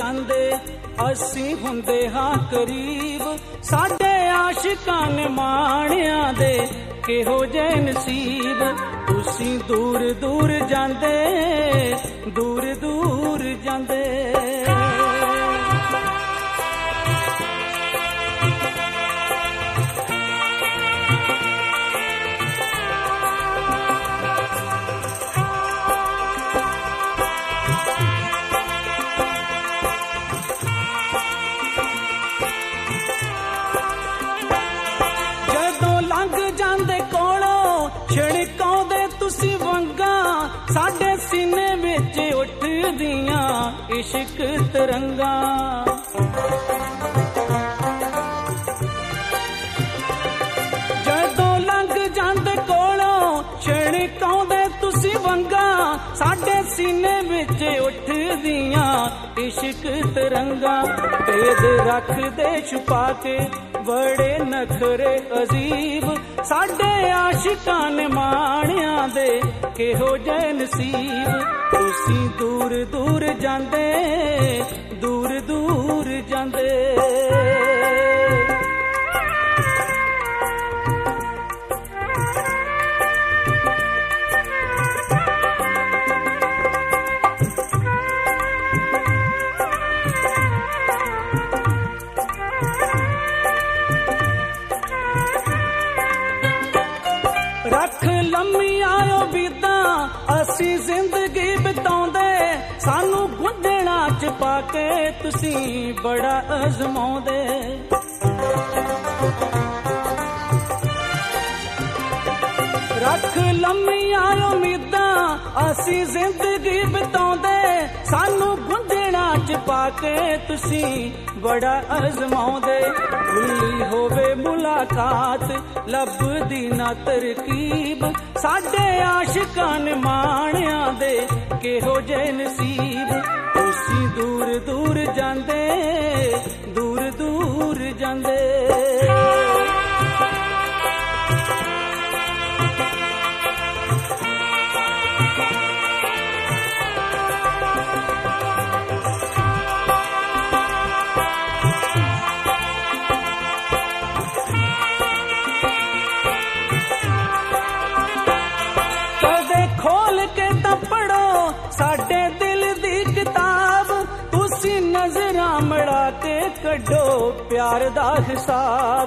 ਜਾਂਦੇ ਅਸੀਂ ਹੁੰਦੇ ਹਾਂ ਕਰੀਬ। ਸਾਡੇ ਆਸ਼ਿਕਾਂ ਨੇ ਮਾਣਿਆਂ ਦੇ ਕਿਹੋ ਜਿਹੇ ਨਸੀਬ। ਤੁਸੀਂ ਦੂਰ ਦੂਰ ਜਾਂਦੇ, ਦੂਰ ਦੂਰ ਜਾਂਦੇ। ਛਿੜਕਾਉਂਦੇ ਤੁਸੀਂ ਵੰਗਾਂ ਸਾਡੇ ਸੀਨੇ ਵਿੱਚ ਉੱਠਦੀਆਂ ਇਸ਼ਕ ਤਰੰਗਾਂ। ਜਦੋਂ ਲੰਘ ਜਾਂਦੇ ਕੋਲੋਂ ਛਿੜਕਾਉਂਦੇ ਤੁਸੀਂ ਵੰਗਾਂ ਸਾਡੇ ਸੀਨੇ ਵਿੱਚ ਉੱਠਦੀਆਂ ਇਸ਼ਕ ਤਰੰਗਾਂ। ਭੇਦ ਰੱਖਦੇ ਛੁਪਾ ਕੇ ਬੜੇ ਨਖਰੇ ਅਜੀਬ। ਸਾਡੇ ਆਸ਼ਿਕਾਂ ਨੇ ਮਾਣਿਆਂ ਦੇ ਕਿਹੋ ਜਿਹੇ ਨਸੀਬ। ਤੁਸੀਂ ਦੂਰ ਦੂਰ ਜਾਂਦੇ, ਦੂਰ ਦੂਰ ਜਾਂਦੇ। ਰੱਖ ਲੰਮੀਆਂ ਓ ਬੀਤਾਂ ਅਸੀਂ ਜ਼ਿੰਦਗੀ ਬਿਤਾਉਂਦੇ। ਸਾਨੂੰ ਗੁੰਝਲਾਂ ਚ ਪਾ ਕੇ ਤੁਸੀਂ ਬੜਾ ਅਜ਼ਮਾਉਂਦੇ। ਰੱਖ ਲੰਮੀਆਂ ਉਮੀਦਾਂ ਅਸੀਂ ਜ਼ਿੰਦਗੀ ਬਿਤਾਉਂਦੇ। ਸਾਨੂੰ ਗੁੰਝਲਾਂ ਚ ਪਾ ਕੇ ਤੁਸੀਂ ਬੜਾ ਅਜ਼ਮਾਉਂਦੇ। ਭੁੱਲੀ ਹੋਵੇ ਮੁਲਾਕਾਤ ਲੱਭਦੀ ਨਾ ਤਰਕੀਬ। ਸਾਡੇ ਆਸ਼ਿਕਾਂ ਨੇ ਮਾਣਿਆਂ ਦੇ ਕਿਹੋ ਜਿਹੇ ਨਸੀਬ। ਤੁਸੀਂ ਦੂਰ ਦੂਰ ਜਾਂਦੇ, ਦੂਰ ਦੂਰ ਜਾਂਦੇ। ਸਾਡੇ ਦਿਲ ਦੀ ਕਿਤਾਬ ਤੁਸੀਂ ਨਜ਼ਰਾਂ ਮੜਾ ਕੇ ਕੱਢੋ ਪਿਆਰ ਦਾ ਹਿਸਾਬ।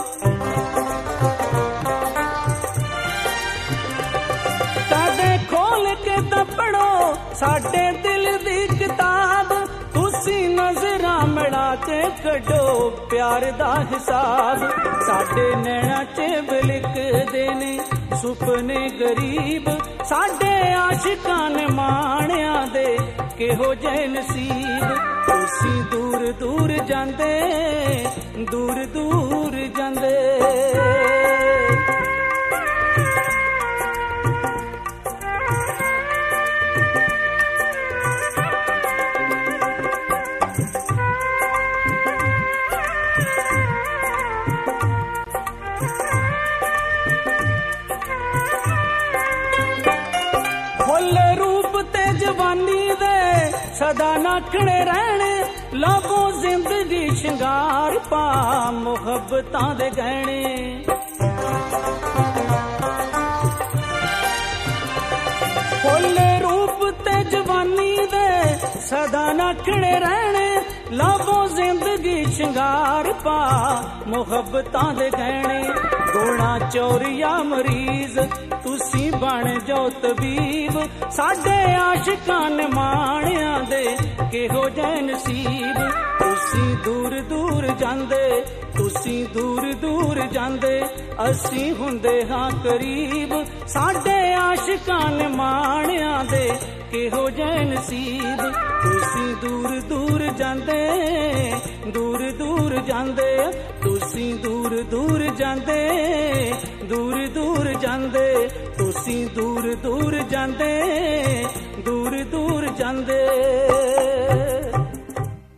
ਕਦੇ ਖੋਲ ਕੇ ਤਾਂ ਪੜੋ ਸਾਡੇ ਦਿਲ ਦੀ ਕਿਤਾਬ ਤੁਸੀਂ ਨਜ਼ਰਾਂ ਮੜਾ ਕੇ ਕੱਢੋ ਪਿਆਰ ਦਾ ਹਿਸਾਬ। ਸਾਡੇ ਨੈਣਾਂ ਚ ਬਿਲਕਦੇ ਨੇ ਸੁਪਨੇ ਗਰੀਬ। ਸਾਡੇ ਆਸ਼ਿਕਾਂ ਨੇ ਮਾਣਿਆਂ ਦੇ ਕਿਹੋ ਜਿਹੇ ਨਸੀਬ। ਤੁਸੀਂ ਦੂਰ ਦੂਰ ਜਾਂਦੇ, ਦੂਰ ਦੂਰ ਜਾਂਦੇ। ਸਦਾ ਨਾਖਣੇ ਰਹਿਣੇ ਲਾਭੋ ਜ਼ਿੰਦਗੀ ਸ਼ਿੰਗਾਰ ਪਾ ਮੁਹੱਬਤਾਂ ਦੇ ਗਹਿਣੇ। ਫੁੱਲੇ ਰੂਪ ਤੇ ਜਵਾਨੀ ਦੇ ਸਦਾ ਨਾਖਣੇ ਰਹਿਣੇ ਲਾਭੋ ਜ਼ਿੰਦਗੀ ਸ਼ਿੰਗਾਰ ਪਾ ਮੁਹੱਬਤਾਂ ਦੇ ਗਹਿਣੇ। ਗੋਣਾ ਚੋਰੀਆ ਮਰੀਜ਼ ਤੁਸੀਂ ਬਣ ਜਾਓ ਤਬੀਬ। ਸਾਡੇ ਆਸ਼ਿਕਾਂ ਨੇ ਮਾਣਿਆਂ ਦੇ ਕਿਹੋ ਜਿਹੇ ਨਸੀਬ। ਤੁਸੀਂ ਦੂਰ ਦੂਰ ਜਾਂਦੇ, ਤੁਸੀਂ ਦੂਰ ਦੂਰ ਜਾਂਦੇ ਅਸੀਂ ਹੁੰਦੇ ਹਾਂ ਕਰੀਬ। ਸਾਡੇ ਆਸ਼ਿਕਾਂ ਨੇ ਮਾਣਿਆਂ ਦੇ ਕਿਹੋ ਜਿਹੇ ਨਸੀਬ। ਤੁਸੀਂ ਦੂਰ ਦੂਰ ਜਾਂਦੇ, ਦੂਰ ਦੂਰ ਜਾਂਦੇ। ਤੁਸੀਂ ਦੂਰ ਦੂਰ ਜਾਂਦੇ, ਦੂਰ ਦੂਰ ਜਾਂਦੇ। ਤੁਸੀਂ ਦੂਰ ਦੂਰ ਜਾਂਦੇ, ਦੂਰ ਦੂਰ ਜਾਂਦੇ।